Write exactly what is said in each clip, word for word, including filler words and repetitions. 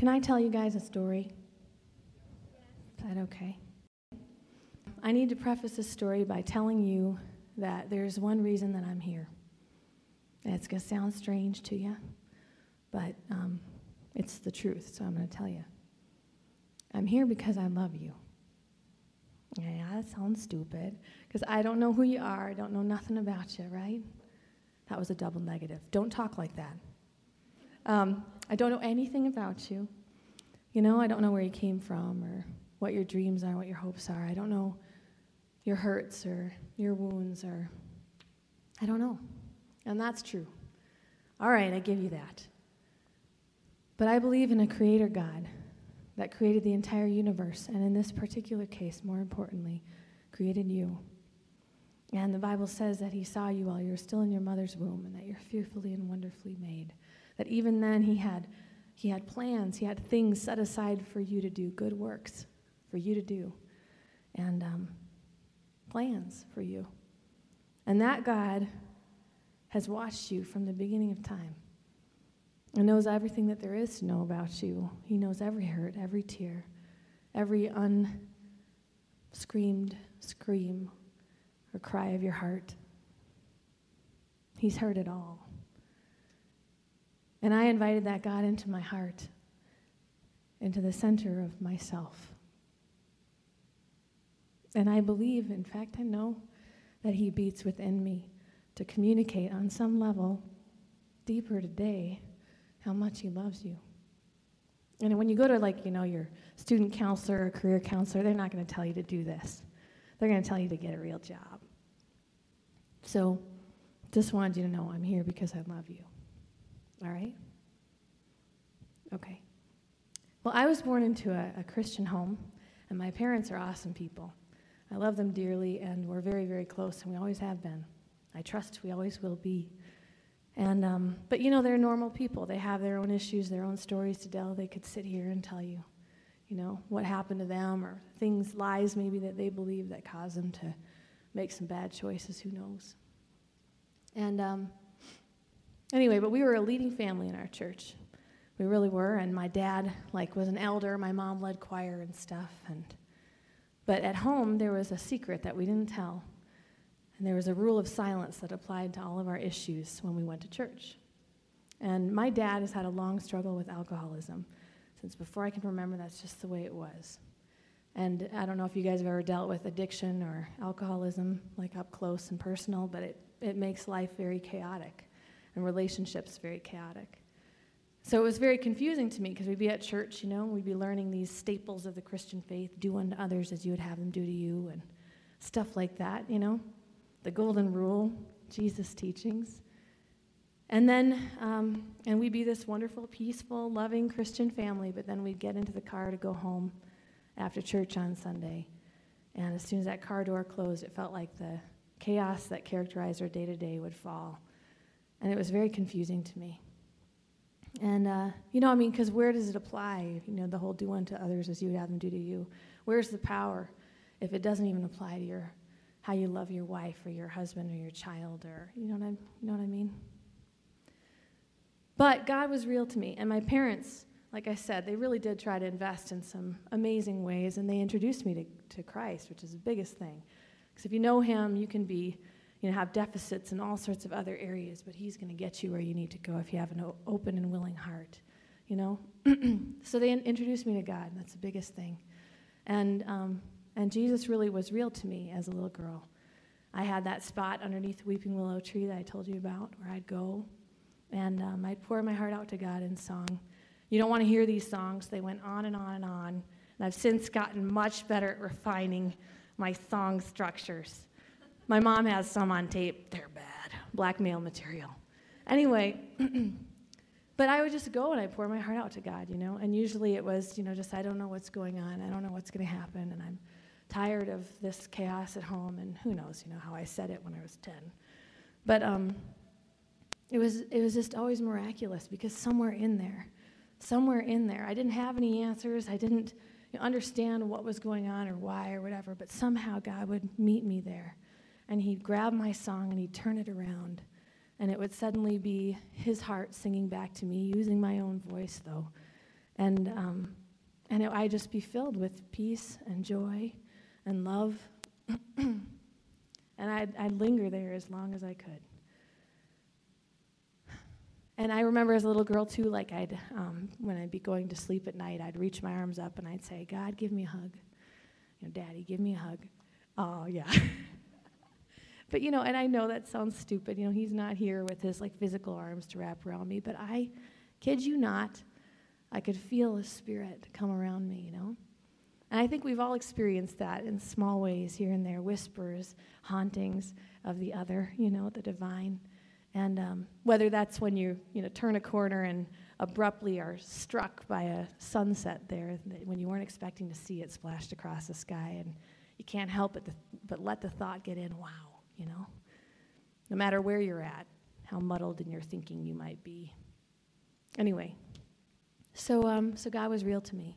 Can I tell you guys a story? Is that okay? I need to preface this story by telling you that there's one reason that I'm here. And it's going to sound strange to you, but um, it's the truth, so I'm going to tell you. I'm here because I love you. Yeah, that sounds stupid, because I don't know who you are. I don't know nothing about you, right? That was a double negative. Don't talk like that. Um, I don't know anything about you. You know, I don't know where you came from or what your dreams are, what your hopes are. I don't know your hurts or your wounds or I don't know. And that's true. All right, I give you that. But I believe in a creator God that created the entire universe, and in this particular case, more importantly, created you. And the Bible says that he saw you while you were still in your mother's womb and that you're fearfully and wonderfully made. That even then he had he had plans, he had things set aside for you to do, good works for you to do, and um, plans for you. And that God has watched you from the beginning of time and knows everything that there is to know about you. He knows every hurt, every tear, every unscreamed scream or cry of your heart. He's heard it all. And I invited that God into my heart, into the center of myself. And I believe, in fact, I know that he beats within me to communicate on some level deeper today how much he loves you. And when you go to, like, you know, your student counselor or career counselor, they're not going to tell you to do this. They're going to tell you to get a real job. So just wanted you to know I'm here because I love you. All right? Okay. Well, I was born into a, a Christian home, and my parents are awesome people. I love them dearly, and we're very, very close, and we always have been. I trust we always will be. And um, but, you know, they're normal people. They have their own issues, their own stories to tell. They could sit here and tell you, you know, what happened to them or things, lies maybe that they believe that caused them to make some bad choices. Who knows? And um, anyway, but we were a leading family in our church. We really were. And my dad, like, was an elder. My mom led choir and stuff. And but at home, there was a secret that we didn't tell. And there was a rule of silence that applied to all of our issues when we went to church. And my dad has had a long struggle with alcoholism. Since before I can remember, that's just the way it was. And I don't know if you guys have ever dealt with addiction or alcoholism, like up close and personal, but it, it makes life very chaotic and relationships very chaotic. So it was very confusing to me because we'd be at church, you know, we'd be learning these staples of the Christian faith, do unto others as you would have them do to you, and stuff like that, you know. The golden rule, Jesus' teachings. And then, um, and we'd be this wonderful, peaceful, loving Christian family, but then we'd get into the car to go home after church on Sunday. And as soon as that car door closed, it felt like the chaos that characterized our day-to-day would fall. And it was very confusing to me. And, uh, you know, I mean, because where does it apply? You know, the whole do unto others as you would have them do to you. Where's the power if it doesn't even apply to your how you love your wife or your husband or your child, or you know what I, you know what I mean? But God was real to me, and my parents, like I said, they really did try to invest in some amazing ways, and they introduced me to, to Christ, which is the biggest thing. Because if you know him, you can be, you know, have deficits in all sorts of other areas, but he's going to get you where you need to go if you have an o- open and willing heart, you know? So they in- introduced me to God, and that's the biggest thing. And um, And Jesus really was real to me as a little girl. I had that spot underneath the weeping willow tree that I told you about where I'd go, and um, I'd pour my heart out to God in song. You don't want to hear these songs. They went on and on and on, and I've since gotten much better at refining my song structures. My mom has some on tape. They're bad. Blackmail material. Anyway, but I would just go and I'd pour my heart out to God, you know, and usually it was, you know, just I don't know what's going on. I don't know what's going to happen, and I'm tired of this chaos at home, and who knows, you know, how I said it when I was ten. But um, it was it was just always miraculous because somewhere in there, somewhere in there, I didn't have any answers. I didn't you know, understand what was going on or why or whatever, but somehow God would meet me there, and he'd grab my song and he'd turn it around, and it would suddenly be his heart singing back to me, using my own voice, though. And um, and it, I'd just be filled with peace and joy and love. And I'd, I'd linger there as long as I could. And I remember as a little girl, too, like I'd, um, when I'd be going to sleep at night, I'd reach my arms up and I'd say, God, give me a hug. You know, Daddy, give me a hug. Oh, yeah. But, you know, and I know that sounds stupid. You know, he's not here with his, like, physical arms to wrap around me. But I, kid you not, I could feel his spirit come around me, you know. And I think we've all experienced that in small ways here and there, whispers, hauntings of the other, you know, the divine. And um, whether that's when you, you know, turn a corner and abruptly are struck by a sunset there, when you weren't expecting to see it splashed across the sky, and you can't help but, the, but let the thought get in, wow, you know, no matter where you're at, how muddled in your thinking you might be. Anyway, so um, so God was real to me.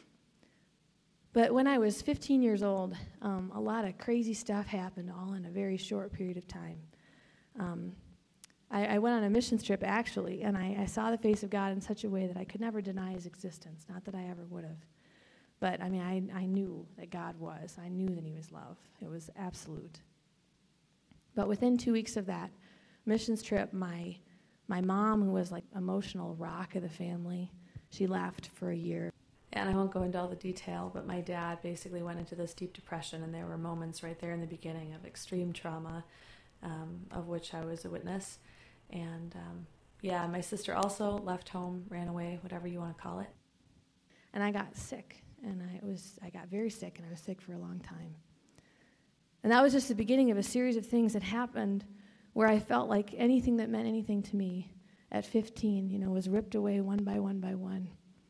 But when I was fifteen years old, um, a lot of crazy stuff happened all in a very short period of time. Um, I, I went on a missions trip, actually, and I, I saw the face of God in such a way that I could never deny his existence, not that I ever would have. But, I mean, I, I knew that God was. I knew that he was love. It was absolute. But within two weeks of that missions trip, my my mom, who was like emotional rock of the family, she left for a year. And I won't go into all the detail, but my dad basically went into this deep depression, and there were moments right there in the beginning of extreme trauma, um, of which I was a witness. And, um, yeah, my sister also left home, ran away, whatever you want to call it. And I got sick, and I was I got very sick, and I was sick for a long time. And that was just the beginning of a series of things that happened where I felt like anything that meant anything to me at fifteen, you know, was ripped away one by one by one.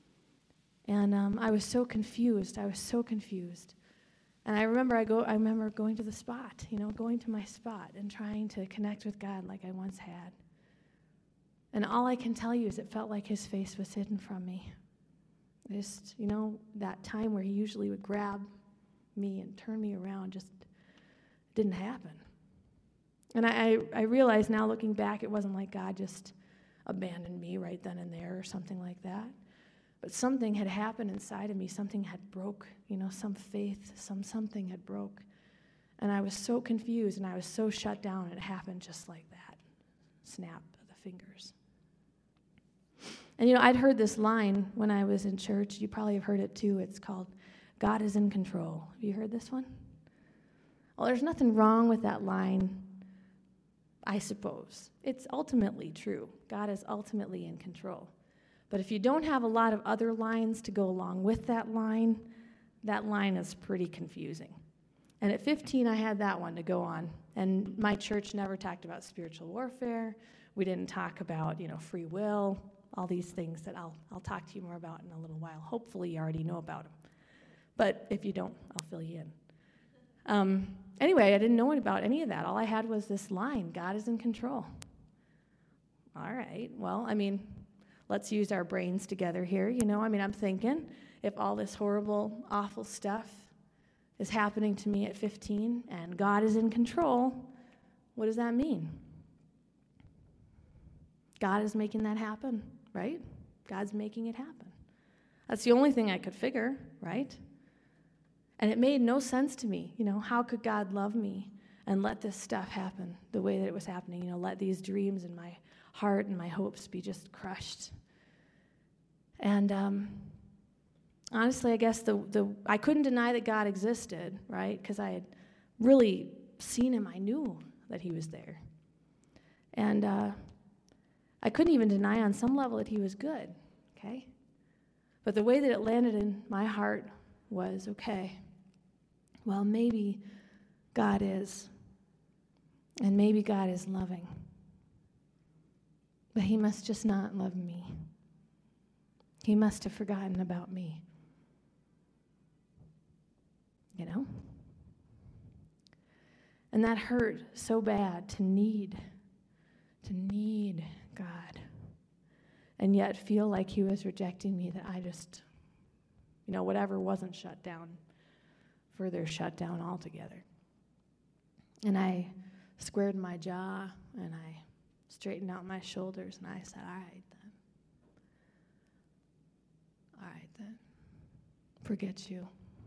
And um, I was so confused. I was so confused. And I remember I go. I remember going to the spot, you know, going to my spot and trying to connect with God like I once had. And all I can tell you is it felt like his face was hidden from me. Just, you know, that time where he usually would grab me and turn me around just didn't happen. And I, I realize now, looking back, it wasn't like God just abandoned me right then and there or something like that. But something had happened inside of me. Something had broke, you know, some faith, some something had broke. And I was so confused, and I was so shut down, and it happened just like that. Snap of the fingers. And, you know, I'd heard this line when I was in church. You probably have heard it, too. It's called, God is in control. Have you heard this one? Well, there's nothing wrong with that line, I suppose. It's ultimately true. God is ultimately in control. But if you don't have a lot of other lines to go along with that line, that line is pretty confusing. And at fifteen, I had that one to go on. And my church never talked about spiritual warfare. We didn't talk about, you know, free will, all these things that I'll I'll talk to you more about in a little while. Hopefully you already know about them. But if you don't, I'll fill you in. Um, anyway, I didn't know about any of that. All I had was this line, God is in control. All right, well, I mean, let's use our brains together here. You know, I mean, I'm thinking, if all this horrible, awful stuff is happening to me at fifteen and God is in control, what does that mean? God is making that happen, right? God's making it happen. That's the only thing I could figure, right? And it made no sense to me. You know, how could God love me and let this stuff happen the way that it was happening? You know, let these dreams in my heart and my hopes be just crushed. And um, honestly, I guess the the I couldn't deny that God existed, right? Because I had really seen him. I knew that he was there. And uh, I couldn't even deny on some level that he was good, okay? But the way that it landed in my heart was, okay, well, maybe God is, and maybe God is loving. But he must just not love me. He must have forgotten about me. You know? And that hurt so bad to need, to need God, and yet feel like he was rejecting me, that I just, you know, whatever wasn't shut down, further shut down altogether. And I squared my jaw, and I straightened out my shoulders, and I said, all right, then. it. Forget you.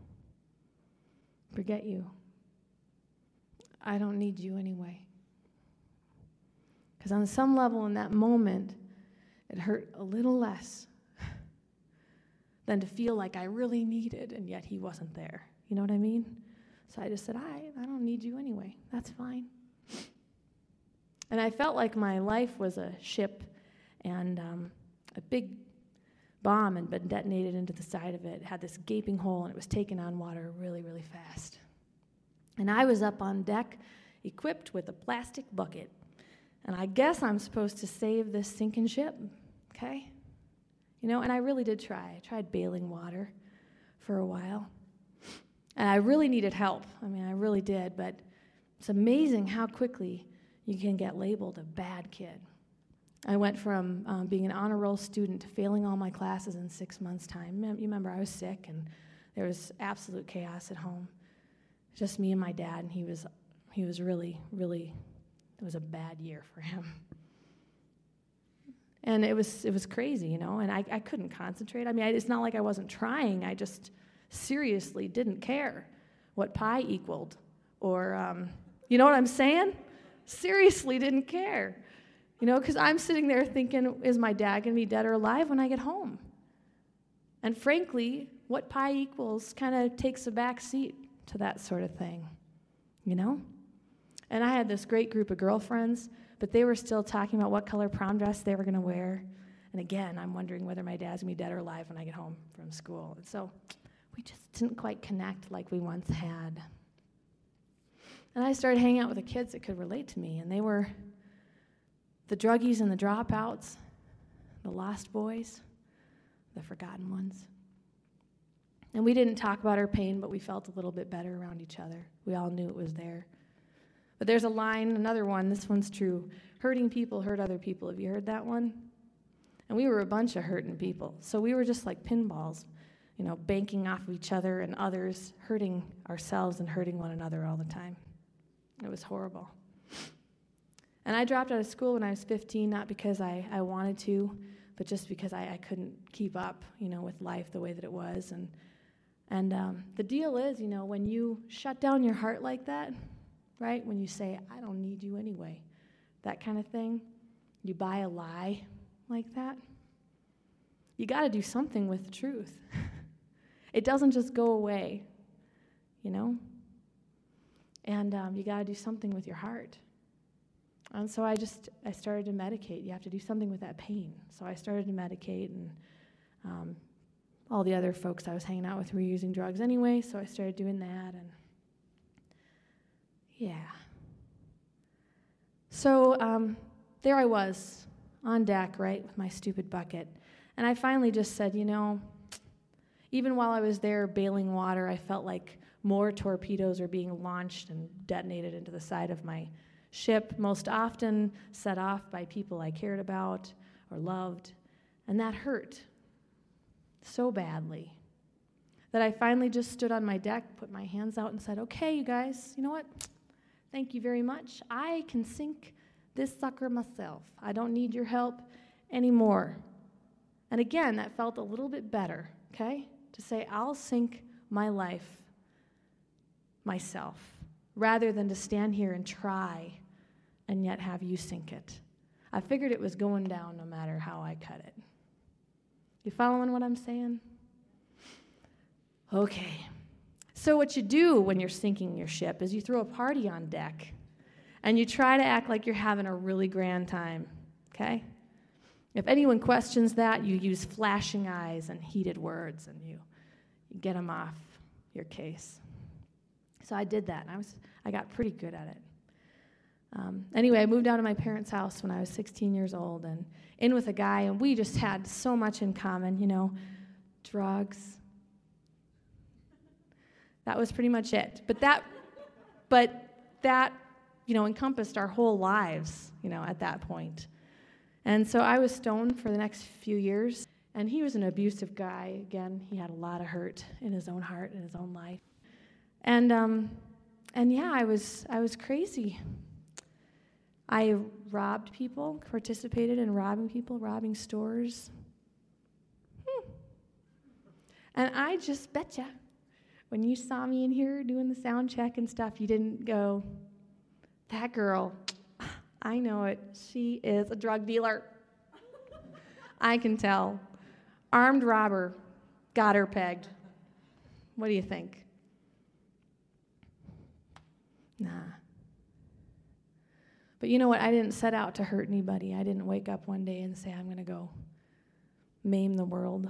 Forget you. I don't need you anyway. Because on some level in that moment, it hurt a little less than to feel like I really needed and yet he wasn't there. You know what I mean? So I just said, I, I don't need you anyway. That's fine. And I felt like my life was a ship and um, a big bomb had been detonated into the side of it. It had this gaping hole and it was taking on water really, really fast. And I was up on deck equipped with a plastic bucket. And I guess I'm supposed to save this sinking ship, okay? You know, and I really did try. I tried bailing water for a while. And I really needed help. I mean, I really did. But it's amazing how quickly you can get labeled a bad kid. I went from um, being an honor roll student to failing all my classes in six months' time. You remember, I was sick, and there was absolute chaos at home. Just me and my dad, and he was, he was really, really, it was a bad year for him. And it was it was crazy, you know, and I, I couldn't concentrate. I mean, I, it's not like I wasn't trying. I just seriously didn't care what pi equaled. Or, um, you know what I'm saying? Seriously didn't care. You know, because I'm sitting there thinking, is my dad going to be dead or alive when I get home? And frankly, what pi equals kind of takes a back seat to that sort of thing, you know? And I had this great group of girlfriends, but they were still talking about what color prom dress they were going to wear. And again, I'm wondering whether my dad's going to be dead or alive when I get home from school. And so we just didn't quite connect like we once had. And I started hanging out with the kids that could relate to me, and they were the druggies and the dropouts, the lost boys, the forgotten ones. And we didn't talk about our pain, but we felt a little bit better around each other. We all knew it was there. But there's a line, another one, this one's true. Hurting people hurt other people. Have you heard that one? And we were a bunch of hurting people. So we were just like pinballs, you know, banking off of each other and others, hurting ourselves and hurting one another all the time. It was horrible. And I dropped out of school when I was fifteen, not because I, I wanted to, but just because I, I couldn't keep up, you know, with life the way that it was. And, and um, the deal is, you know, when you shut down your heart like that, right? When you say, I don't need you anyway, that kind of thing. You buy a lie like that. You got to do something with the truth. It doesn't just go away, you know? And um, you got to do something with your heart. And so I just, I started to medicate. You have to do something with that pain. So I started to medicate, and um, all the other folks I was hanging out with were using drugs anyway, so I started doing that, and yeah. So um, there I was, on deck, right, with my stupid bucket. And I finally just said, you know, even while I was there bailing water, I felt like more torpedoes are being launched and detonated into the side of my ship, most often set off by people I cared about or loved. And that hurt so badly that I finally just stood on my deck, put my hands out, and said, okay, you guys, you know what? Thank you very much. I can sink this sucker myself. I don't need your help anymore. And again, that felt a little bit better, okay? To say, I'll sink my life myself, rather than to stand here and try and yet have you sink it. I figured it was going down no matter how I cut it. You following what I'm saying? Okay. So what you do when you're sinking your ship is you throw a party on deck, and you try to act like you're having a really grand time, okay? If anyone questions that, you use flashing eyes and heated words, and you, you get them off your case. So I did that, and I was I got pretty good at it. Um, anyway, I moved out of my parents' house when I was sixteen years old, and in with a guy, and we just had so much in common, you know, drugs. That was pretty much it. But that, but that, you know, encompassed our whole lives, you know, at that point. And so I was stoned for the next few years, and he was an abusive guy. Again, he had a lot of hurt in his own heart, in his own life. And um, and yeah, I was I was crazy. I robbed people, participated in robbing people, robbing stores. Hmm. And I just betcha, when you saw me in here doing the sound check and stuff, you didn't go, that girl, I know it, she is a drug dealer. I can tell. Armed robber, got her pegged. What do you think? Nah. But you know what? I didn't set out to hurt anybody. I didn't wake up one day and say, I'm going to go maim the world.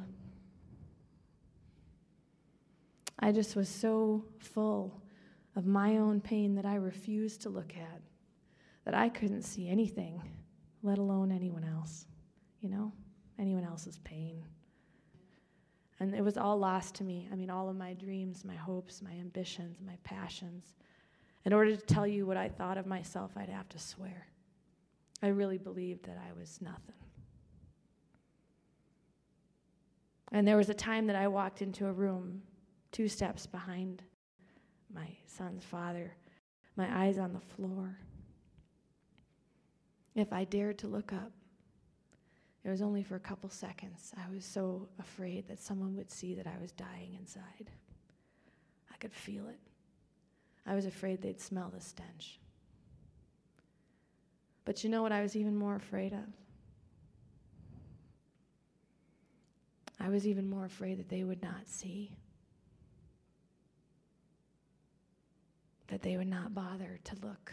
I just was so full of my own pain that I refused to look at, that I couldn't see anything, let alone anyone else, you know, anyone else's pain. And it was all lost to me. I mean, all of my dreams, my hopes, my ambitions, my passions. In order to tell you what I thought of myself, I'd have to swear. I really believed that I was nothing. And there was a time that I walked into a room two steps behind my son's father, my eyes on the floor. If I dared to look up, it was only for a couple seconds. I was so afraid that someone would see that I was dying inside. I could feel it. I was afraid they'd smell the stench. But you know what I was even more afraid of? I was even more afraid that they would not see. That they would not bother to look.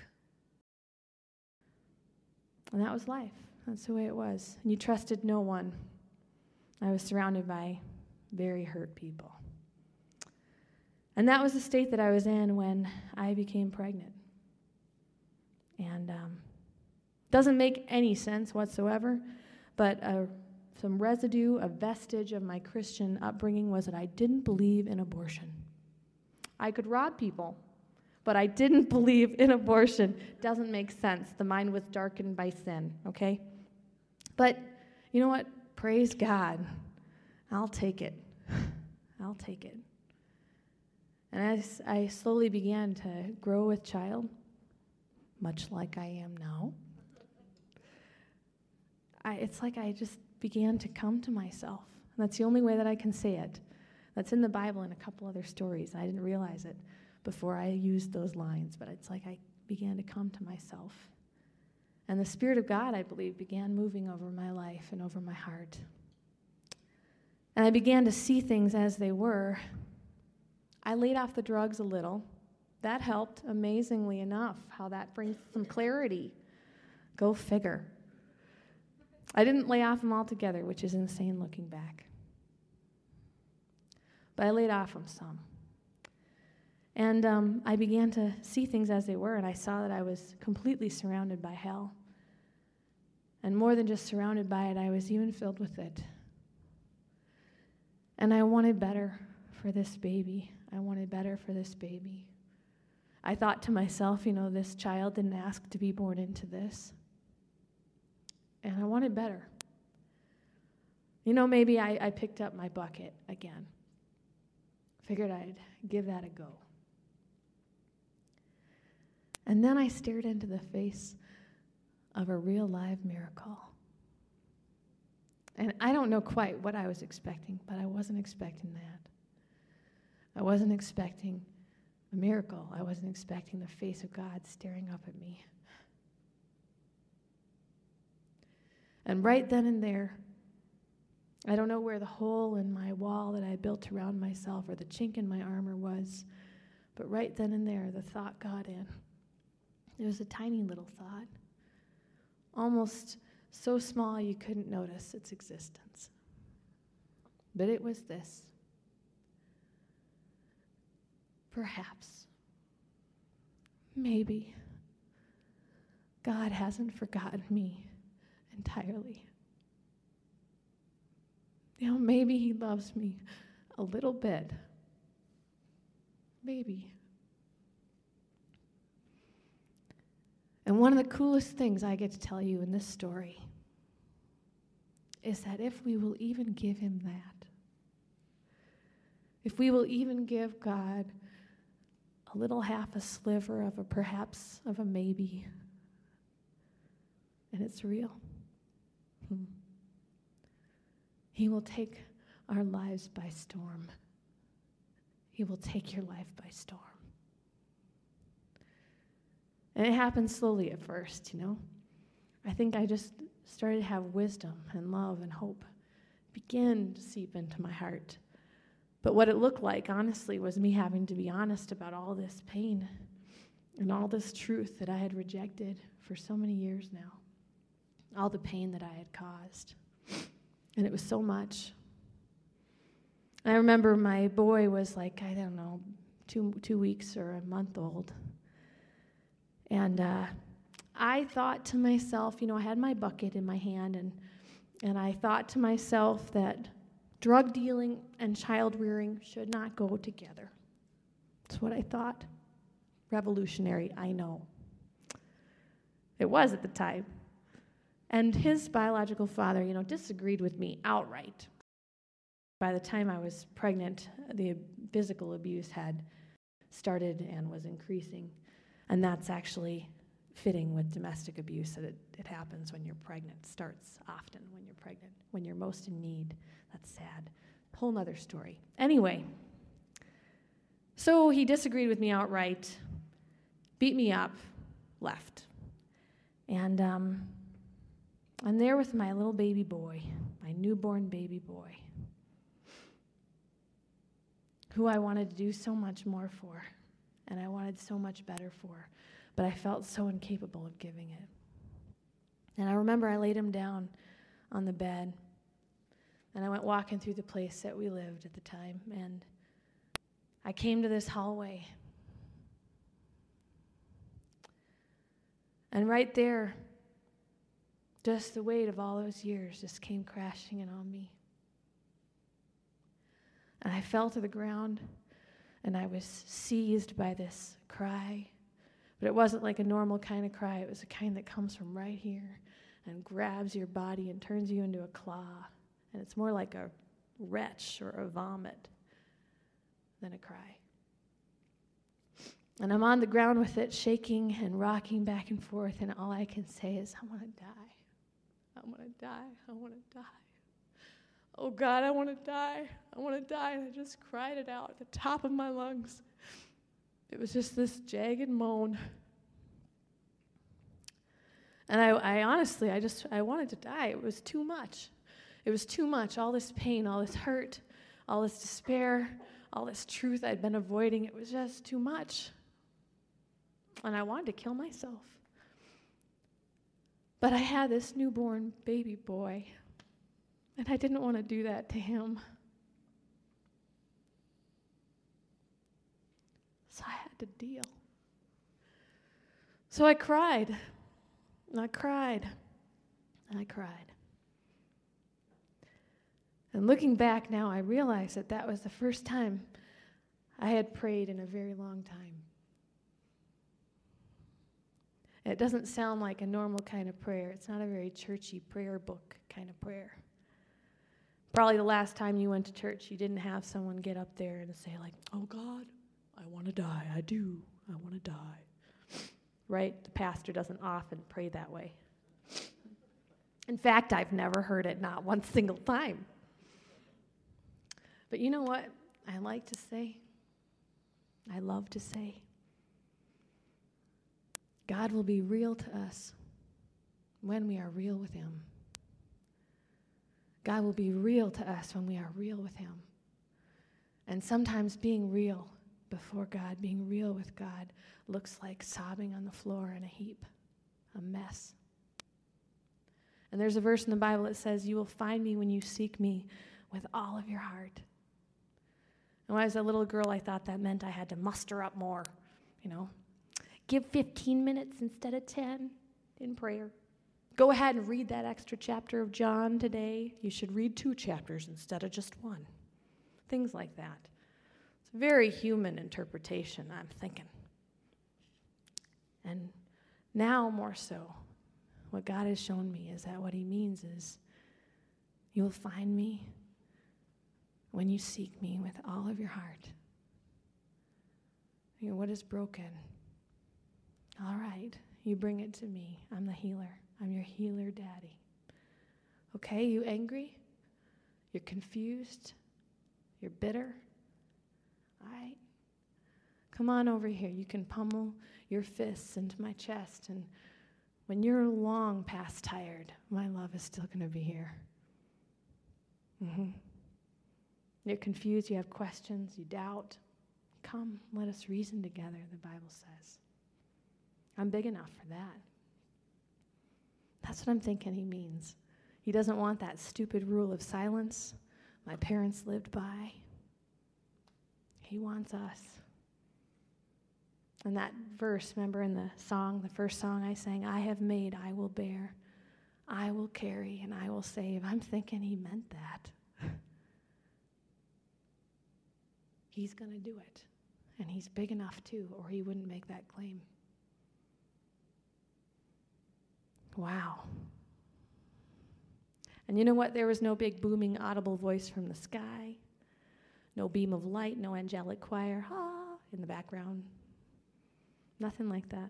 And that was life. That's the way it was. And you trusted no one. I was surrounded by very hurt people. And that was the state that I was in when I became pregnant. And um, doesn't make any sense whatsoever, but uh, some residue, a vestige of my Christian upbringing was that I didn't believe in abortion. I could rob people, but I didn't believe in abortion. Doesn't make sense. The mind was darkened by sin, okay? But you know what? Praise God. I'll take it. I'll take it. And as I slowly began to grow with child, much like I am now, I, it's like I just began to come to myself. And that's the only way that I can say it. That's in the Bible and a couple other stories. I didn't realize it before I used those lines, but it's like I began to come to myself. And the Spirit of God, I believe, began moving over my life and over my heart. And I began to see things as they were. I laid off the drugs a little. That helped, amazingly enough, how that brings some clarity. Go figure. I didn't lay off them altogether, which is insane looking back. But I laid off them some. And um, I began to see things as they were, and I saw that I was completely surrounded by hell. And more than just surrounded by it, I was even filled with it. And I wanted better for this baby. I wanted better for this baby. I thought to myself, you know, this child didn't ask to be born into this. And I wanted better. You know, maybe I, I picked up my bucket again. Figured I'd give that a go. And then I stared into the face of a real live miracle. And I don't know quite what I was expecting, but I wasn't expecting that. I wasn't expecting a miracle. I wasn't expecting the face of God staring up at me. And right then and there, I don't know where the hole in my wall that I built around myself or the chink in my armor was, but right then and there, the thought got in. It was a tiny little thought, almost so small you couldn't notice its existence. But it was this. Perhaps, maybe, God hasn't forgotten me entirely. You know, maybe he loves me a little bit. Maybe. And one of the coolest things I get to tell you in this story is that if we will even give him that, if we will even give God a little half a sliver of a perhaps of a maybe, and it's real, hmm, he will take our lives by storm. He will take your life by storm. And it happened slowly at first, you know. I think I just started to have wisdom and love and hope begin to seep into my heart. But what it looked like, honestly, was me having to be honest about all this pain and all this truth that I had rejected for so many years now. All the pain that I had caused. And it was so much. I remember my boy was like, I don't know, two two weeks or a month old. And uh, I thought to myself, you know, I had my bucket in my hand, and and I thought to myself that drug dealing and child rearing should not go together. That's what I thought. Revolutionary, I know. It was at the time. And his biological father, you know, disagreed with me outright. By the time I was pregnant, the physical abuse had started and was increasing. And that's actually fitting with domestic abuse, that it, it happens when you're pregnant. It starts often when you're pregnant, when you're most in need. That's sad. Whole nother story. Anyway, so he disagreed with me outright, beat me up, left. And um, I'm there with my little baby boy, my newborn baby boy, who I wanted to do so much more for, and I wanted so much better for, but I felt so incapable of giving it. And I remember I laid him down on the bed, and I went walking through the place that we lived at the time, and I came to this hallway. And right there, just the weight of all those years just came crashing in on me. And I fell to the ground, and I was seized by this cry. But it wasn't like a normal kind of cry. It was a kind that comes from right here and grabs your body and turns you into a claw. And it's more like a retch or a vomit than a cry. And I'm on the ground with it, shaking and rocking back and forth, and all I can say is, I want to die. I want to die. I want to die. Oh, God, I want to die. I want to die. And I just cried it out at the top of my lungs. It was just this jagged moan. And I, I honestly, I just, I wanted to die. It was too much. It was too much. All this pain, all this hurt, all this despair, all this truth I'd been avoiding. It was just too much. And I wanted to kill myself. But I had this newborn baby boy, and I didn't want to do that to him. So I had to deal. So I cried, and I cried, and I cried. And looking back now, I realize that that was the first time I had prayed in a very long time. It doesn't sound like a normal kind of prayer. It's not a very churchy prayer book kind of prayer. Probably the last time you went to church, you didn't have someone get up there and say like, oh God, I want to die. I do. I want to die. Right? The pastor doesn't often pray that way. In fact, I've never heard it, not one single time. But you know what I like to say? I love to say. God will be real to us when we are real with him. God will be real to us when we are real with him. And sometimes being real before God, being real with God, looks like sobbing on the floor in a heap, a mess. And there's a verse in the Bible that says, you will find me when you seek me with all of your heart. And when I was a little girl, I thought that meant I had to muster up more, you know. Give fifteen minutes instead of ten in prayer. Go ahead and read that extra chapter of John today. You should read two chapters instead of just one. Things like that. It's a very human interpretation, I'm thinking. And now more so, what God has shown me is that what he means is you will find me when you seek me with all of your heart. You know, what is broken? All right, you bring it to me. I'm the healer. I'm your healer daddy. Okay, you angry? You're confused? You're bitter? All right. Come on over here. You can pummel your fists into my chest, and when you're long past tired, my love is still going to be here. Mm-hmm. You're confused, you have questions, you doubt. Come, let us reason together, the Bible says. I'm big enough for that. That's what I'm thinking he means. He doesn't want that stupid rule of silence my parents lived by. He wants us. And that verse, remember in the song, the first song I sang, I have made, I will bear, I will carry, and I will save. I'm thinking he meant that. He's going to do it. And he's big enough too, or he wouldn't make that claim. Wow. And you know what? There was no big booming audible voice from the sky, no beam of light, no angelic choir, ah, in the background. Nothing like that.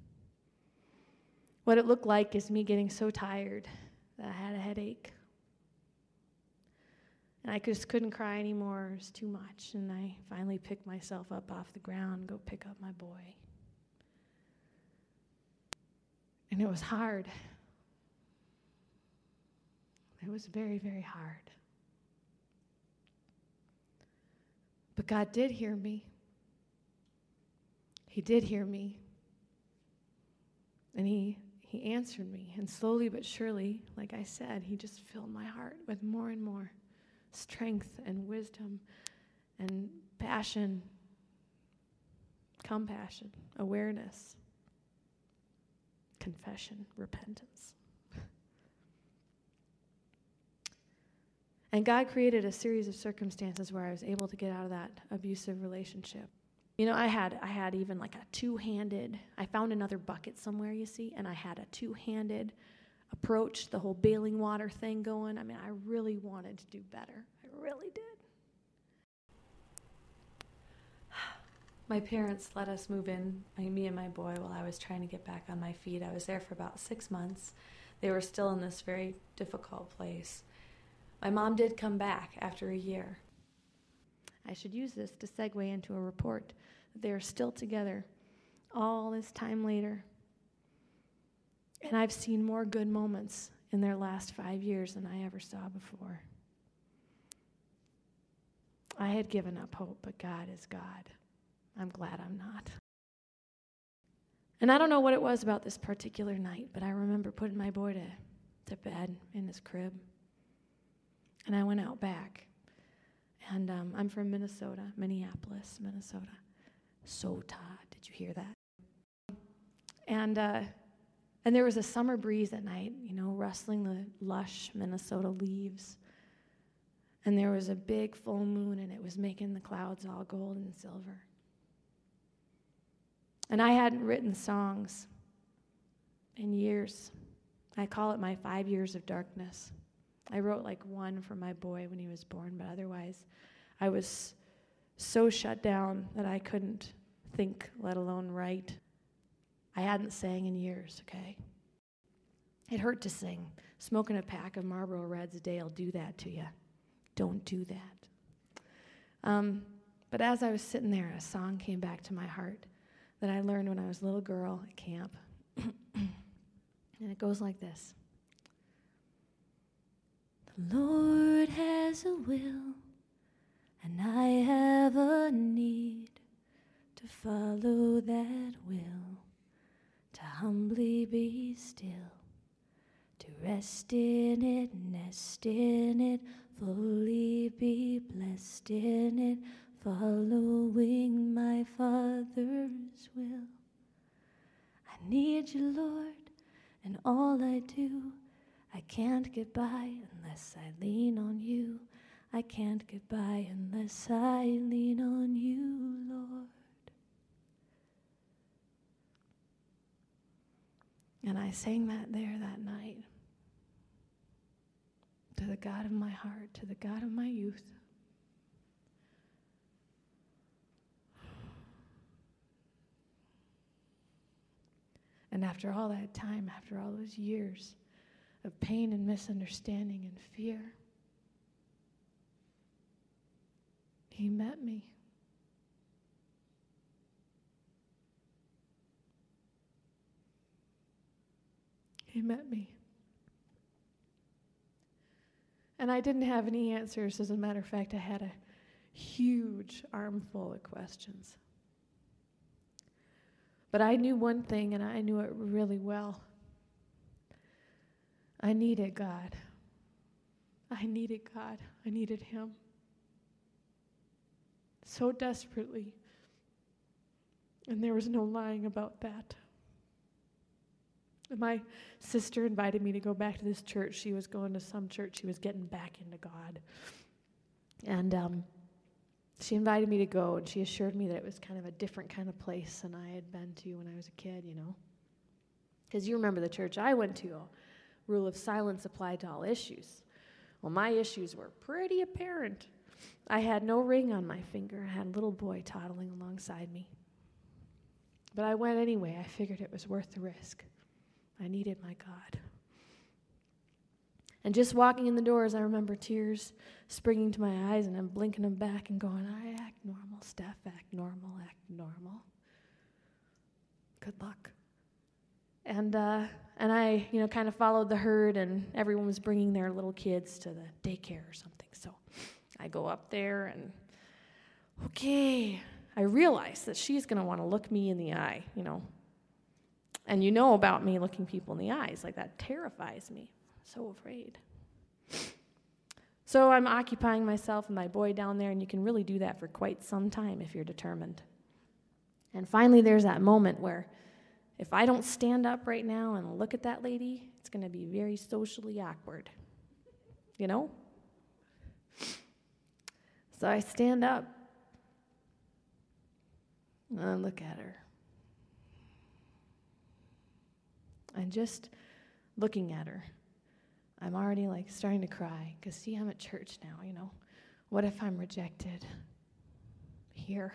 What it looked like is me getting so tired that I had a headache. And I just couldn't cry anymore. It was too much. And I finally picked myself up off the ground and go pick up my boy. And it was hard. It was very, very hard. But God did hear me. He did hear me. And he, he answered me. And slowly but surely, like I said, he just filled my heart with more and more strength and wisdom and passion, compassion, awareness, confession, repentance. And God created a series of circumstances where I was able to get out of that abusive relationship. You know, I had I had even like a two-handed, I found another bucket somewhere, you see, and I had a two-handed approach, the whole bailing water thing going. I mean, I really wanted to do better. I really did. My parents let us move in, me and my boy, while I was trying to get back on my feet. I was there for about six months. They were still in this very difficult place. My mom did come back after a year. I should use this to segue into a report that they are still together all this time later. And I've seen more good moments in their last five years than I ever saw before. I had given up hope, but God is God. I'm glad I'm not. And I don't know what it was about this particular night, but I remember putting my boy to, to bed in his crib. And I went out back. And um, I'm from Minnesota, Minneapolis, Minnesota. Sota, did you hear that? And uh, and there was a summer breeze at night, you know, rustling the lush Minnesota leaves. And there was a big full moon, and it was making the clouds all gold and silver. And I hadn't written songs in years. I call it my five years of darkness. I wrote like one for my boy when he was born, but otherwise I was so shut down that I couldn't think, let alone write. I hadn't sang in years, okay? It hurt to sing. Smoking a pack of Marlboro Reds a day will do that to you. Don't do that. Um, but as I was sitting there, a song came back to my heart that I learned when I was a little girl at camp. And it goes like this. The Lord has a will, and I have a need to follow that will, to humbly be still, to rest in it, nest in it, fully be blessed in it, following my Father's will. I need you, Lord, in all I do. I can't get by unless I lean on you. I can't get by unless I lean on you, Lord. And I sang that there that night to the God of my heart, to the God of my youth. And after all that time, after all those years of pain and misunderstanding and fear, He met me. He met me. And I didn't have any answers. As a matter of fact, I had a huge armful of questions. But I knew one thing, and I knew it really well. I needed God. I needed God. I needed Him. So desperately. And there was no lying about that. My sister invited me to go back to this church. She was going to some church. She was getting back into God. And um, she invited me to go, and she assured me that it was kind of a different kind of place than I had been to when I was a kid, you know. Because you remember the church I went to, rule of silence applied to all issues. Well, my issues were pretty apparent. I had no ring on my finger. I had a little boy toddling alongside me. But I went anyway. I figured it was worth the risk. I needed my God. And just walking in the doors, I remember tears springing to my eyes, and I'm blinking them back and going, I act normal, Steph, act normal, act normal. Good luck. And uh, and I, you know, kind of followed the herd, and everyone was bringing their little kids to the daycare or something. So I go up there, and okay, I realize that she's going to want to look me in the eye, you know. And you know about me looking people in the eyes. Like, that terrifies me. I'm so afraid. So I'm occupying myself and my boy down there, and you can really do that for quite some time if you're determined. And finally, there's that moment where if I don't stand up right now and look at that lady, it's going to be very socially awkward. You know? So I stand up and I look at her. And just looking at her, I'm already like starting to cry, because see, I'm at church now, you know. What if I'm rejected here?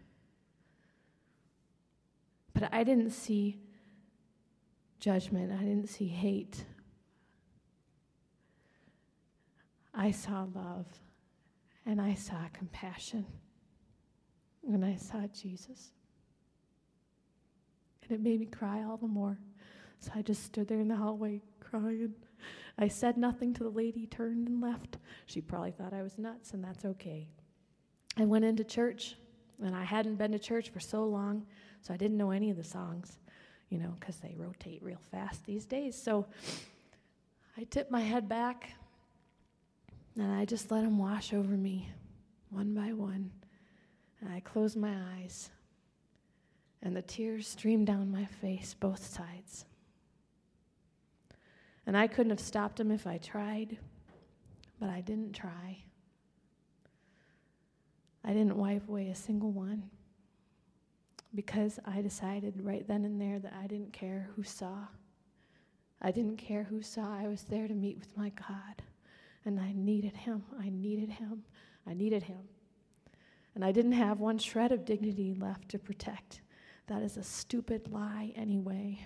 But I didn't see judgment. I didn't see hate. I saw love, and I saw compassion, and I saw Jesus. And it made me cry all the more. So I just stood there in the hallway crying. I said nothing till the lady turned and left. She probably thought I was nuts, and that's okay. I went into church, and I hadn't been to church for so long, so I didn't know any of the songs, you know, because they rotate real fast these days. So I tipped my head back, and I just let them wash over me one by one. And I closed my eyes, and the tears streamed down my face, both sides. And I couldn't have stopped them if I tried, but I didn't try. I didn't wipe away a single one, because I decided right then and there that I didn't care who saw. I didn't care who saw. I was there to meet with my God, and I needed Him. I needed Him. I needed Him. And I didn't have one shred of dignity left to protect. That is a stupid lie anyway.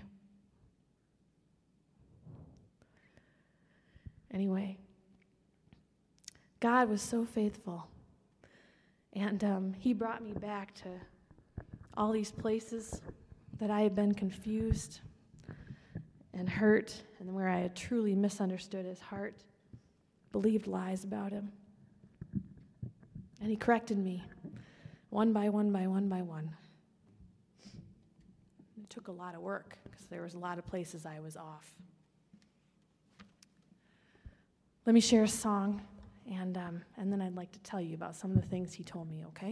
Anyway, God was so faithful, and um, He brought me back to all these places that I had been confused and hurt, and where I had truly misunderstood His heart, believed lies about Him. And He corrected me, one by one by one by one. It took a lot of work, because there was a lot of places I was off. Let me share a song, and um, and then I'd like to tell you about some of the things He told me, okay?